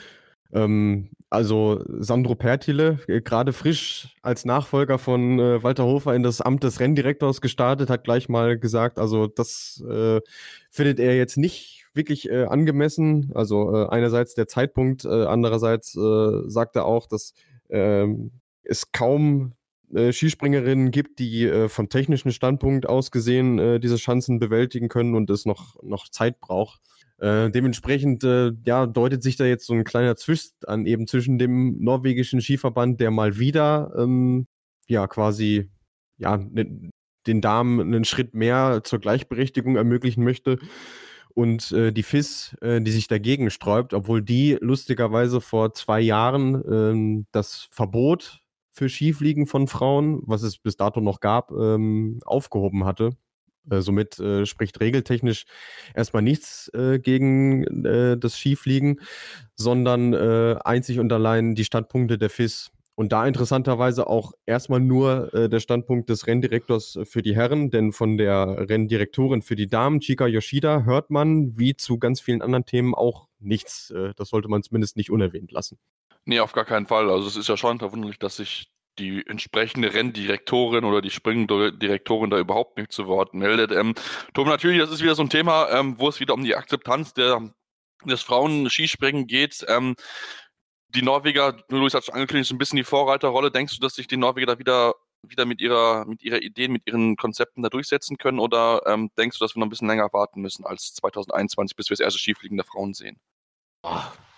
Ähm, also Sandro Pertile, äh, gerade frisch als Nachfolger von äh, Walter Hofer in das Amt des Renndirektors gestartet, hat gleich mal gesagt, also das äh, findet er jetzt nicht wirklich äh, angemessen. Also äh, einerseits der Zeitpunkt, äh, andererseits äh, sagt er auch, dass ähm, es kaum äh, Skispringerinnen gibt, die äh, vom technischen Standpunkt aus gesehen äh, diese Schanzen bewältigen können und es noch, noch Zeit braucht. Äh, dementsprechend äh, ja, deutet sich da jetzt so ein kleiner Zwist an, eben zwischen dem norwegischen Skiverband, der mal wieder ähm, ja quasi ja, ne, den Damen einen Schritt mehr zur Gleichberechtigung ermöglichen möchte, und äh, die F I S, äh, die sich dagegen sträubt, obwohl die lustigerweise vor zwei Jahren ähm, das Verbot für Skifliegen von Frauen, was es bis dato noch gab, ähm, aufgehoben hatte. Äh, somit äh, spricht regeltechnisch erstmal nichts äh, gegen äh, das Skifliegen, sondern äh, einzig und allein die Standpunkte der F I S. Und da interessanterweise auch erstmal nur äh, der Standpunkt des Renndirektors für die Herren, denn von der Renndirektorin für die Damen, Chika Yoshida, hört man, wie zu ganz vielen anderen Themen, auch nichts. Äh, das sollte man zumindest nicht unerwähnt lassen. Nee, auf gar keinen Fall. Also es ist ja schon verwunderlich, dass sich die entsprechende Renndirektorin oder die Springdirektorin da überhaupt nicht zu Wort meldet. Ähm, Tom, natürlich, das ist wieder so ein Thema, ähm, wo es wieder um die Akzeptanz der, des Frauen-Skispringen geht. Ähm, die Norweger, Luis hat schon angekündigt, so ein bisschen die Vorreiterrolle. Denkst du, dass sich die Norweger da wieder, wieder mit ihrer, mit ihrer Ideen, mit ihren Konzepten da durchsetzen können? Oder ähm, denkst du, dass wir noch ein bisschen länger warten müssen als zwanzig einundzwanzig, bis wir das erste Skifliegen der Frauen sehen? Oh,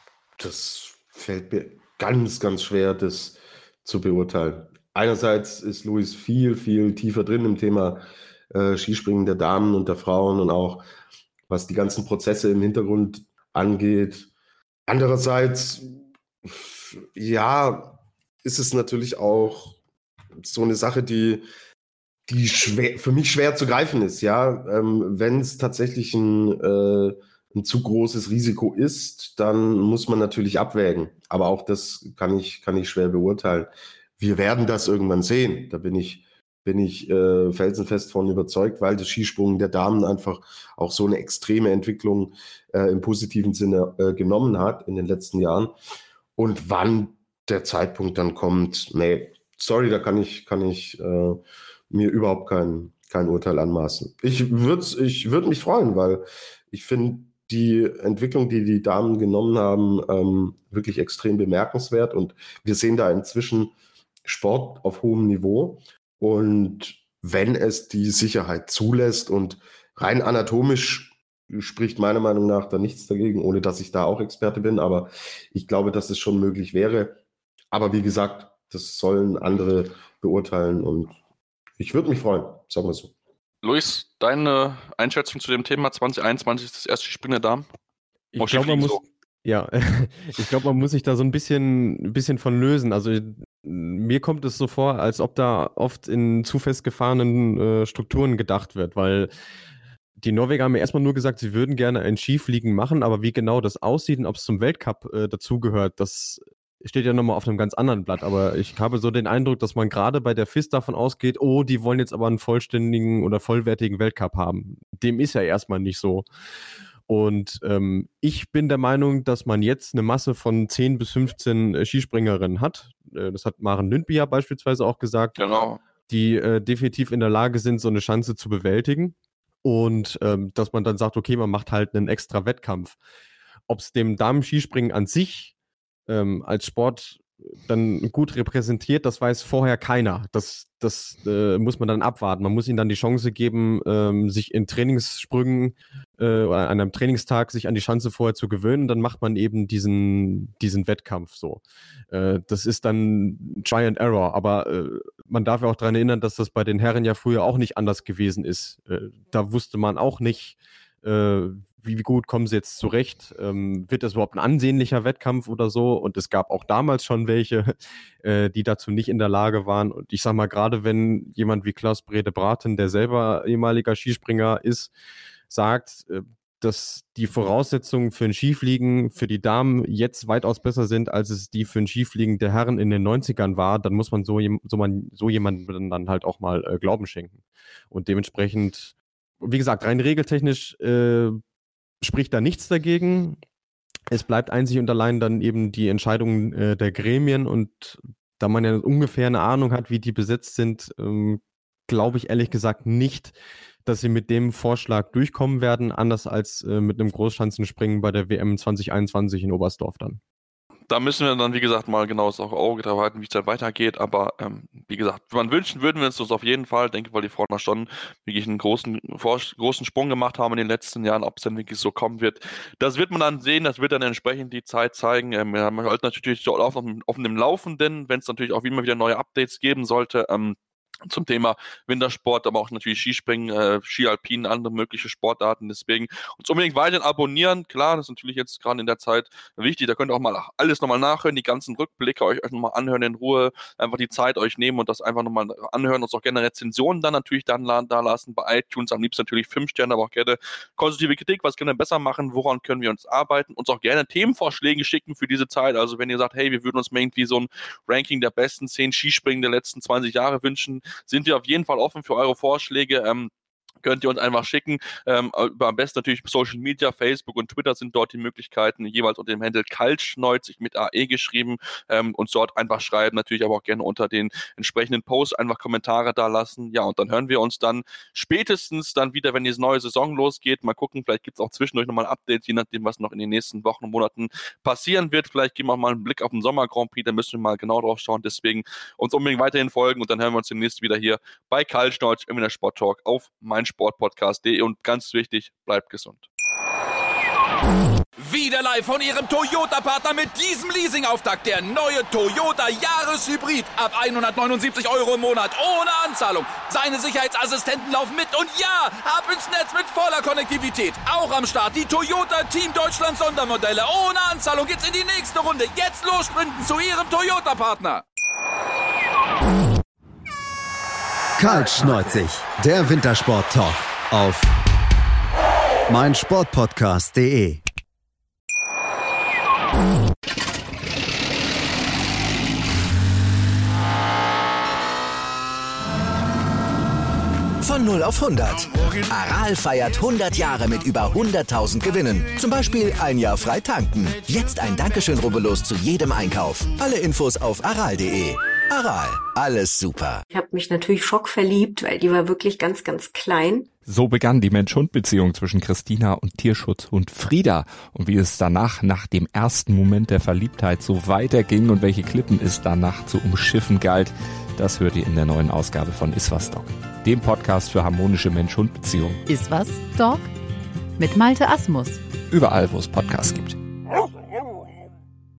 das fällt mir ganz, ganz schwer, das zu beurteilen. Einerseits ist Luis viel, viel tiefer drin im Thema äh, Skispringen der Damen und der Frauen und auch was die ganzen Prozesse im Hintergrund angeht. Andererseits, ja, ist es natürlich auch so eine Sache, die, die schwer, für mich schwer zu greifen ist. Ja, ähm, wenn es tatsächlich ein, äh, ein zu großes Risiko ist, dann muss man natürlich abwägen. Aber auch das kann ich, kann ich schwer beurteilen. Wir werden das irgendwann sehen. Da bin ich, bin ich äh, felsenfest von überzeugt, weil das Skisprung der Damen einfach auch so eine extreme Entwicklung äh, im positiven Sinne äh, genommen hat in den letzten Jahren. Und wann der Zeitpunkt dann kommt, nee, sorry, da kann ich, kann ich äh, mir überhaupt kein, kein Urteil anmaßen. Ich würde ich würd mich freuen, weil ich finde die Entwicklung, die die Damen genommen haben, ähm, wirklich extrem bemerkenswert. Und wir sehen da inzwischen Sport auf hohem Niveau. Und wenn es die Sicherheit zulässt und rein anatomisch spricht meiner Meinung nach da nichts dagegen, ohne dass ich da auch Experte bin, aber ich glaube, dass es schon möglich wäre. Aber wie gesagt, das sollen andere beurteilen und ich würde mich freuen, sagen wir so. Luis, deine Einschätzung zu dem Thema zwanzig einundzwanzig ist das erste Springen der Damen? Ich glaube, man muss, so. ja, ich glaube, man muss sich da so ein bisschen, ein bisschen von lösen. Also mir kommt es so vor, als ob da oft in zu festgefahrenen äh, Strukturen gedacht wird, weil die Norweger haben ja erstmal nur gesagt, sie würden gerne ein Skifliegen machen, aber wie genau das aussieht und ob es zum Weltcup äh, dazugehört, das steht ja nochmal auf einem ganz anderen Blatt. Aber ich habe so den Eindruck, dass man gerade bei der F I S davon ausgeht, oh, die wollen jetzt aber einen vollständigen oder vollwertigen Weltcup haben. Dem ist ja erstmal nicht so. Und ähm, ich bin der Meinung, dass man jetzt eine Masse von zehn bis fünfzehn äh, Skispringerinnen hat. Äh, das hat Maren Lundby ja beispielsweise auch gesagt. Genau. Die äh, definitiv in der Lage sind, so eine Schanze zu bewältigen. Und ähm, dass man dann sagt, okay, man macht halt einen extra Wettkampf. Ob es dem Damen-Skispringen an sich ähm, als Sport dann gut repräsentiert, das weiß vorher keiner. Das, das äh, muss man dann abwarten. Man muss ihnen dann die Chance geben, ähm, sich in Trainingssprüngen äh, oder an einem Trainingstag sich an die Schanze vorher zu gewöhnen. Dann macht man eben diesen, diesen Wettkampf so. Äh, das ist dann Try and Error. Aber äh, man darf ja auch daran erinnern, dass das bei den Herren ja früher auch nicht anders gewesen ist. Äh, da wusste man auch nicht, äh, wie gut kommen sie jetzt zurecht? Ähm, wird das überhaupt ein ansehnlicher Wettkampf oder so? Und es gab auch damals schon welche, äh, die dazu nicht in der Lage waren. Und ich sag mal, gerade wenn jemand wie Klaus Brede-Braten, der selber ehemaliger Skispringer ist, sagt, äh, dass die Voraussetzungen für ein Skifliegen für die Damen jetzt weitaus besser sind, als es die für ein Skifliegen der Herren in den neunzigern war, dann muss man so, so, man, so jemandem dann halt auch mal äh, Glauben schenken. Und dementsprechend wie gesagt, rein regeltechnisch äh, spricht da nichts dagegen. Es bleibt einzig und allein dann eben die Entscheidung äh, der Gremien und da man ja ungefähr eine Ahnung hat, wie die besetzt sind, ähm, glaube ich ehrlich gesagt nicht, dass sie mit dem Vorschlag durchkommen werden, anders als äh, mit einem Großschanzenspringen bei der W M zwanzig einundzwanzig in Oberstdorf dann. Da müssen wir dann, wie gesagt, mal genaues Auge drauf halten, wie es dann weitergeht. Aber ähm, wie gesagt, man wünschen würden wir uns das auf jeden Fall. Ich denke, weil die Frauen da schon wirklich einen großen, großen Sprung gemacht haben in den letzten Jahren, ob es dann wirklich so kommen wird. Das wird man dann sehen, das wird dann entsprechend die Zeit zeigen. Ähm, wir haben halt natürlich so auf, auf dem Laufenden, wenn es natürlich auch immer wieder neue Updates geben sollte. Ähm, zum Thema Wintersport, aber auch natürlich Skispringen, äh, Skialpinen, andere mögliche Sportarten. Deswegen uns unbedingt weiterhin abonnieren. Klar, das ist natürlich jetzt gerade in der Zeit wichtig. Da könnt ihr auch mal alles nochmal nachhören, die ganzen Rückblicke euch, euch nochmal anhören in Ruhe, einfach die Zeit euch nehmen und das einfach nochmal anhören. Uns auch gerne Rezensionen dann natürlich dann da lassen bei iTunes. Am liebsten natürlich fünf Sterne, aber auch gerne konstruktive Kritik. Was können wir besser machen? Woran können wir uns arbeiten? Uns auch gerne Themenvorschläge schicken für diese Zeit. Also wenn ihr sagt, hey, wir würden uns mal irgendwie so ein Ranking der besten zehn Skispringen der letzten zwanzig Jahre wünschen, sind wir auf jeden Fall offen für eure Vorschläge. Ähm, könnt ihr uns einfach schicken. Ähm, über am besten natürlich Social Media, Facebook und Twitter sind dort die Möglichkeiten, jeweils unter dem Handle kaltschneuzig mit A E geschrieben, ähm, uns dort einfach schreiben, natürlich aber auch gerne unter den entsprechenden Posts einfach Kommentare da lassen. Ja, und dann hören wir uns dann spätestens dann wieder, wenn die neue Saison losgeht. Mal gucken, vielleicht gibt es auch zwischendurch nochmal Updates, je nachdem, was noch in den nächsten Wochen und Monaten passieren wird. Vielleicht geben wir auch mal einen Blick auf den Sommer Grand Prix, da müssen wir mal genau drauf schauen. Deswegen uns unbedingt weiterhin folgen und dann hören wir uns demnächst wieder hier bei Kaltschneuzig im Sport Talk auf mein Sportpodcast punkt de und ganz wichtig, bleibt gesund. Wieder live von Ihrem Toyota-Partner mit diesem Leasing-Auftakt. Der neue Toyota Jahreshybrid. Ab hundertneunundsiebzig Euro im Monat. Ohne Anzahlung. Seine Sicherheitsassistenten laufen mit. Und ja, ab ins Netz mit voller Konnektivität. Auch am Start die Toyota Team Deutschland Sondermodelle. Ohne Anzahlung geht's in die nächste Runde. Jetzt los sprinten zu Ihrem Toyota-Partner. Kaltschneuzig, der Wintersport-Talk auf mein Sportpodcast punkt de. Von null auf hundert. Aral feiert hundert Jahre mit über hunderttausend Gewinnen. Zum Beispiel ein Jahr frei tanken. Jetzt ein Dankeschön, rubbellos zu jedem Einkauf. Alle Infos auf aral punkt de. Aral, alles super. Ich habe mich natürlich schockverliebt, weil die war wirklich ganz, ganz klein. So begann die Mensch-Hund-Beziehung zwischen Christina und Tierschutzhund Frieda. Und wie es danach, nach dem ersten Moment der Verliebtheit, so weiterging und welche Klippen es danach zu umschiffen galt, das hört ihr in der neuen Ausgabe von Iswas Dog, dem Podcast für harmonische Mensch-Hund-Beziehungen. Iswas Dog mit Malte Asmus. Überall, wo es Podcasts gibt.